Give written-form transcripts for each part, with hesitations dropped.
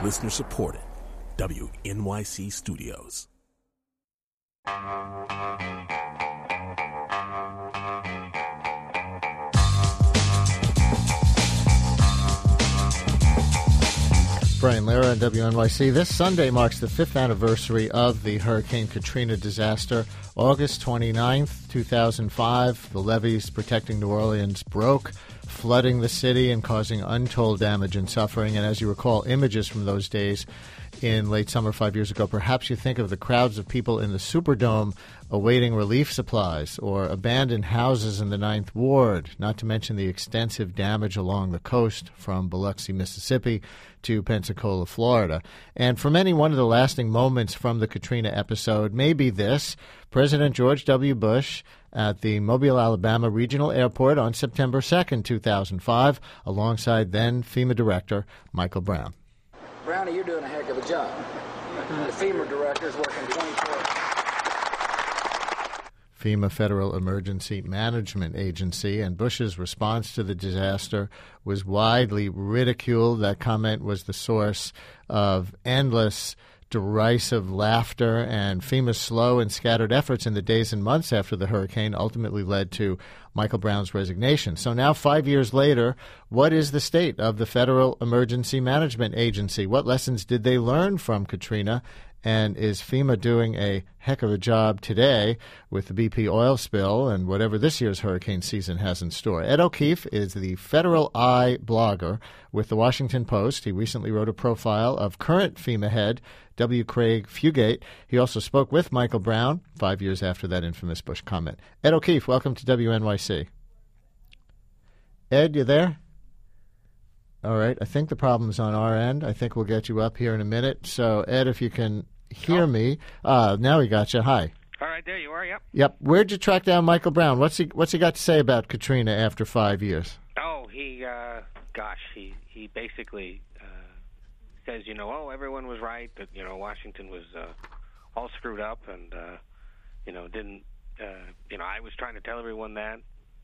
Listener supported. WNYC Studios. Brian Lehrer on WNYC. This Sunday marks the 5th anniversary of the Hurricane Katrina disaster. August 29th, 2005, the levees protecting New Orleans broke, flooding the city and causing untold damage and suffering. And as you recall, images from those days in late summer 5 years ago, perhaps you think of the crowds of people in the Superdome awaiting relief supplies, or abandoned houses in the Ninth Ward, not to mention the extensive damage along the coast from Biloxi, Mississippi to Pensacola, Florida. And for many, one of the lasting moments from the Katrina episode may be this: President George W. Bush at the Mobile, Alabama Regional Airport on September 2nd, 2005, alongside then FEMA Director Michael Brown. Brownie, you're doing a heck of a job. The FEMA director is working 24 hours. FEMA, Federal Emergency Management Agency, and Bush's response to the disaster was widely ridiculed. That comment was the source of endless derisive laughter, and FEMA's slow and scattered efforts in the days and months after the hurricane ultimately led to Michael Brown's resignation. So now, 5 years later, what is the state of the Federal Emergency Management Agency? What lessons did they learn from Katrina? And is FEMA doing a heck of a job today with the BP oil spill and whatever this year's hurricane season has in store? Ed O'Keefe is the Federal Eye blogger with the Washington Post. He recently wrote a profile of current FEMA head W. Craig Fugate. He also spoke with Michael Brown 5 years after that infamous Bush comment. Ed O'Keefe, welcome to WNYC. Ed, you there? All right. I think the problem's on our end. I think we'll get you up here in a minute. So, Ed, if you can hear me. Now we got you. Hi. All right, there you are, yep. Yep. Where'd you track down Michael Brown? What's he got to say about Katrina after 5 years? Oh, he basically says, everyone was right, that, Washington was all screwed up and, didn't, I was trying to tell everyone that,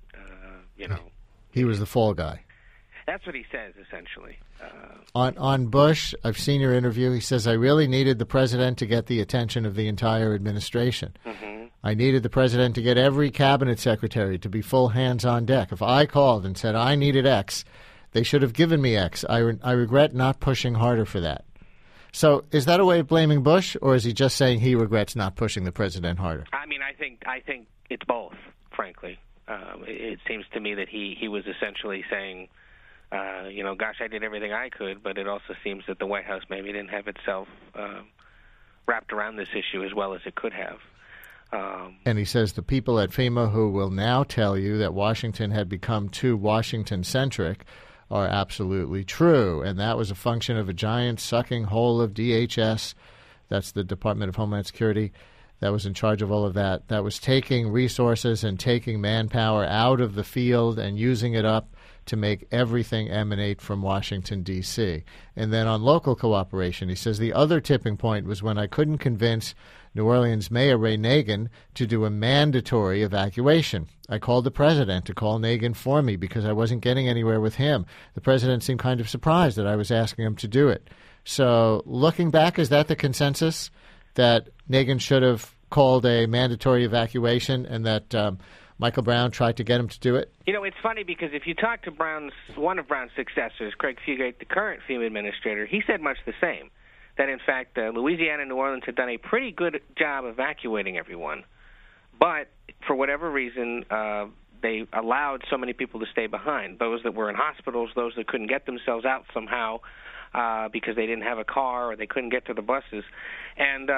He was the fall guy. That's what he says, essentially. On Bush, I've seen your interview. He says, I really needed the president to get the attention of the entire administration. Mm-hmm. I needed the president to get every cabinet secretary to be full hands on deck. If I called and said I needed X, they should have given me X. I regret not pushing harder for that. So is that a way of blaming Bush, or is he just saying he regrets not pushing the president harder? I mean, I think it's both, frankly. It seems to me that he was essentially saying, gosh, I did everything I could, but it also seems that the White House maybe didn't have itself wrapped around this issue as well as it could have. And he says the people at FEMA who will now tell you that Washington had become too Washington-centric are absolutely true. And that was a function of a giant sucking hole of DHS. That's the Department of Homeland Security. That was in charge of all of that. That was taking resources and taking manpower out of the field and using it up to make everything emanate from Washington, D.C. And then on local cooperation, he says the other tipping point was when I couldn't convince New Orleans Mayor Ray Nagin to do a mandatory evacuation. I called the president to call Nagin for me because I wasn't getting anywhere with him. The president seemed kind of surprised that I was asking him to do it. So looking back, is that the consensus, that Nagin should have called a mandatory evacuation and that Michael Brown tried to get him to do it? It's funny because if you talk to one of Brown's successors, Craig Fugate, the current FEMA administrator, he said much the same, that in fact Louisiana and New Orleans had done a pretty good job evacuating everyone, but for whatever reason they allowed so many people to stay behind, those that were in hospitals, those that couldn't get themselves out somehow because they didn't have a car or they couldn't get to the buses. And,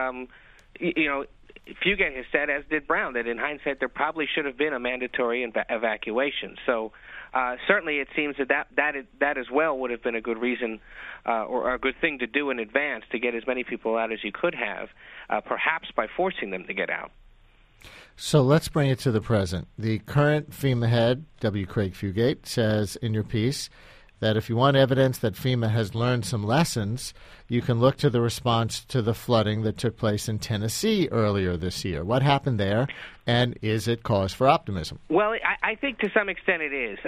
Fugate has said, as did Brown, that in hindsight there probably should have been a mandatory evacuation. So certainly it seems that as well would have been a good reason or a good thing to do in advance to get as many people out as you could have, perhaps by forcing them to get out. So let's bring it to the present. The current FEMA head, W. Craig Fugate, says in your piece that if you want evidence that FEMA has learned some lessons, you can look to the response to the flooding that took place in Tennessee earlier this year. What happened there, and is it cause for optimism? Well, I think to some extent it is.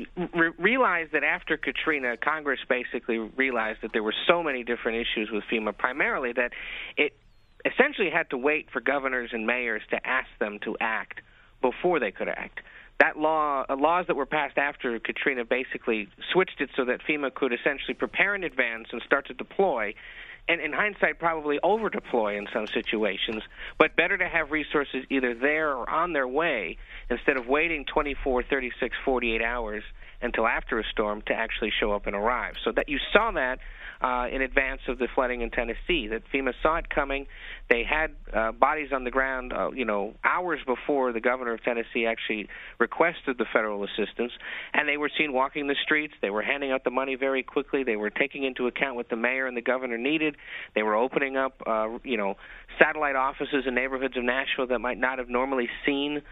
Realize that after Katrina, Congress basically realized that there were so many different issues with FEMA, primarily that it essentially had to wait for governors and mayors to ask them to act before they could act. That laws that were passed after Katrina basically switched it so that FEMA could essentially prepare in advance and start to deploy, and in hindsight probably over-deploy in some situations, but better to have resources either there or on their way instead of waiting 24, 36, 48 hours until after a storm to actually show up and arrive. So that you saw that in advance of the flooding in Tennessee, that FEMA saw it coming. They had bodies on the ground, hours before the governor of Tennessee actually requested the federal assistance, and they were seen walking the streets. They were handing out the money very quickly. They were taking into account what the mayor and the governor needed. They were opening up, satellite offices in neighborhoods of Nashville that might not have normally seen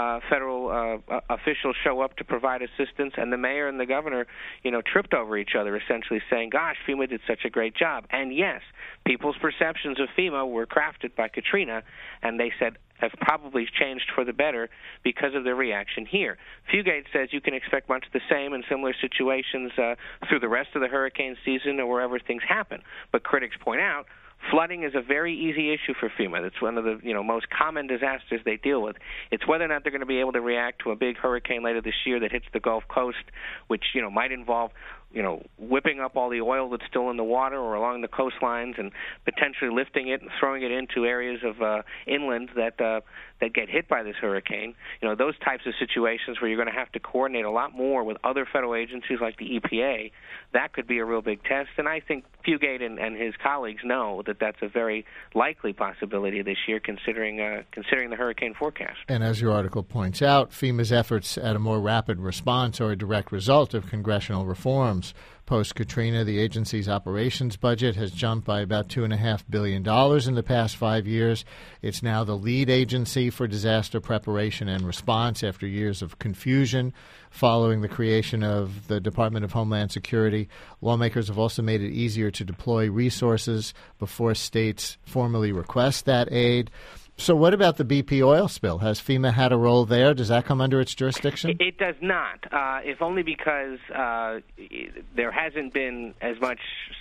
federal officials show up to provide assistance, and the mayor and the governor, tripped over each other, essentially saying, gosh, FEMA did such a great job. And yes, people's perceptions of FEMA were crafted by Katrina, and they said have probably changed for the better because of their reaction here. Fugate says you can expect much the same in similar situations through the rest of the hurricane season or wherever things happen. But critics point out flooding is a very easy issue for FEMA. It's one of the most common disasters they deal with. It's whether or not they're going to be able to react to a big hurricane later this year that hits the Gulf Coast, which might involve whipping up all the oil that's still in the water or along the coastlines and potentially lifting it and throwing it into areas of inland that get hit by this hurricane. Those types of situations where you're going to have to coordinate a lot more with other federal agencies like the EPA, that could be a real big test. And I think Fugate and his colleagues know that that's a very likely possibility this year, considering the hurricane forecast. And as your article points out, FEMA's efforts at a more rapid response are a direct result of congressional reforms. Post-Katrina, the agency's operations budget has jumped by about $2.5 billion in the past 5 years. It's now the lead agency for disaster preparation and response after years of confusion following the creation of the Department of Homeland Security. Lawmakers have also made it easier to deploy resources before states formally request that aid. So what about the BP oil spill? Has FEMA had a role there? Does that come under its jurisdiction? It does not, if only because there hasn't been as much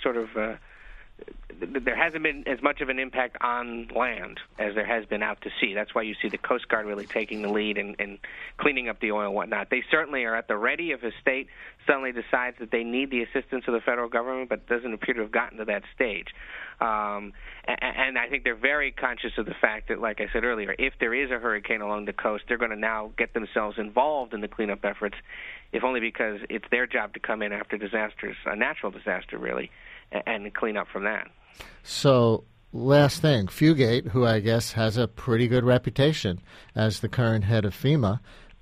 there hasn't been as much of an impact on land as there has been out to sea. That's why you see the Coast Guard really taking the lead and cleaning up the oil and whatnot. They certainly are at the ready if a state suddenly decides that they need the assistance of the federal government, but doesn't appear to have gotten to that stage. And I think they're very conscious of the fact that, like I said earlier, if there is a hurricane along the coast, they're going to now get themselves involved in the cleanup efforts, if only because it's their job to come in after disasters, a natural disaster really, and clean up from that. So, last thing, Fugate, who I guess has a pretty good reputation as the current head of FEMA,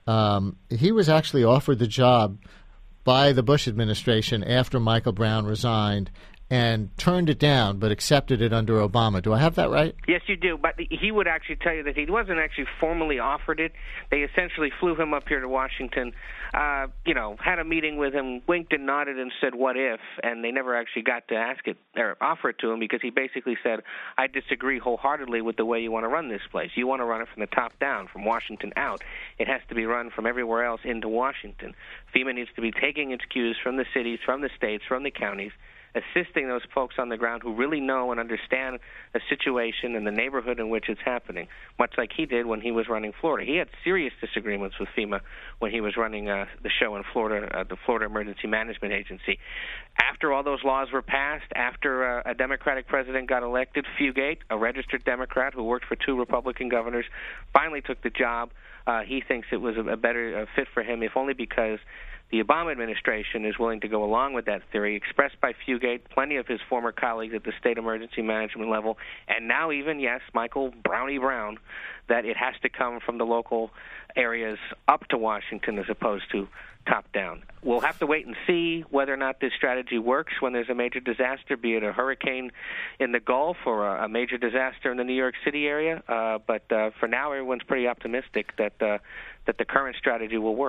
he was actually offered the job by the Bush administration after Michael Brown resigned and turned it down but accepted it under Obama. Do I have that right? Yes, you do. But he would actually tell you that he wasn't actually formally offered it. They essentially flew him up here to Washington, had a meeting with him, winked and nodded and said, what if? And they never actually got to ask it or offer it to him because he basically said, I disagree wholeheartedly with the way you want to run this place. You want to run it from the top down, from Washington out. It has to be run from everywhere else into Washington. FEMA needs to be taking its cues from the cities, from the states, from the counties, assisting those folks on the ground who really know and understand a situation and the neighborhood in which it's happening, much like he did when he was running Florida. He had serious disagreements with FEMA when he was running the show in Florida, the Florida Emergency Management Agency. After all those laws were passed, after a Democratic president got elected, Fugate, a registered Democrat who worked for 2 Republican governors, finally took the job. He thinks it was a better fit for him, if only because the Obama administration is willing to go along with that theory, expressed by Fugate, plenty of his former colleagues at the state emergency management level, and now even, yes, Michael Brownie Brown, that it has to come from the local areas up to Washington as opposed to top down. We'll have to wait and see whether or not this strategy works when there's a major disaster, be it a hurricane in the Gulf or a major disaster in the New York City area. But for now, everyone's pretty optimistic that the current strategy will work.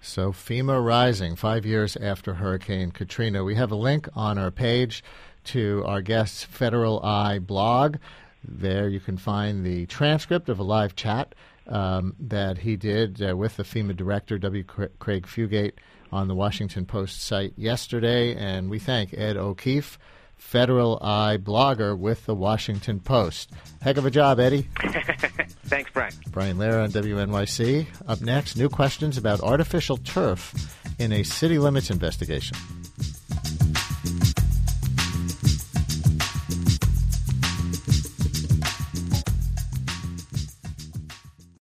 So FEMA rising 5 years after Hurricane Katrina. We have a link on our page to our guest's Federal Eye blog. There you can find the transcript of a live chat that he did with the FEMA director, W. Craig Fugate, on the Washington Post site yesterday. And we thank Ed O'Keefe, Federal Eye blogger with the Washington Post. Heck of a job, Eddie. Thanks, Brian. Brian Lehrer on WNYC. Up next, new questions about artificial turf in a city limits investigation.